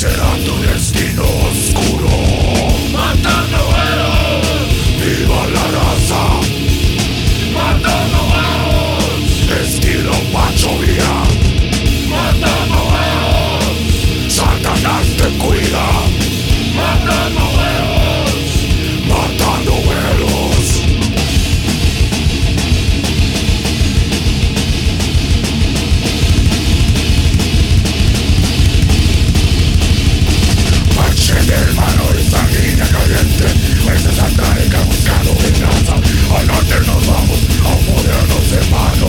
será tu destino oscuro? Matando güeros. Viva la raza. Matando güeros. Estilo Pachovia. Matando güeros. Satanás te cuida. Matando güeros. Matando güeros. Del mano y sanguínea caliente, ese satánica buscando venganza. Al norte nos vamos a un podernos hermano.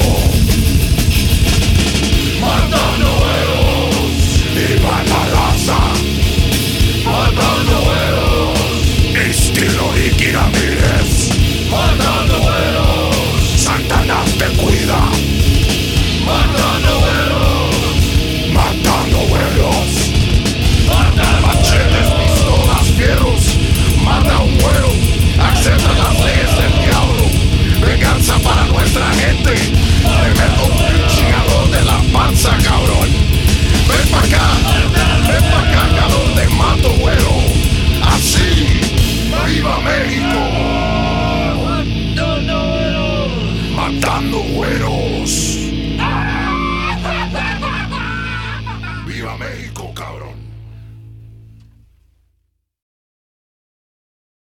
Matando güeros. Viva la raza. Matando güeros. Estilo Ricky Ramírez. Matando güeros. Satanás te cuida. Matando güeros. Matando güeros. Machetes, pistolas, fierros. Mata un güero. Acepta las leyes del diablo. Venganza para nuestra gente. Te meto un chingador de la panza, cabrón. Ven pa' acá, cabrón. Te mato, güero. Así. ¡Viva México! Matando güeros. ¡Viva México, cabrón!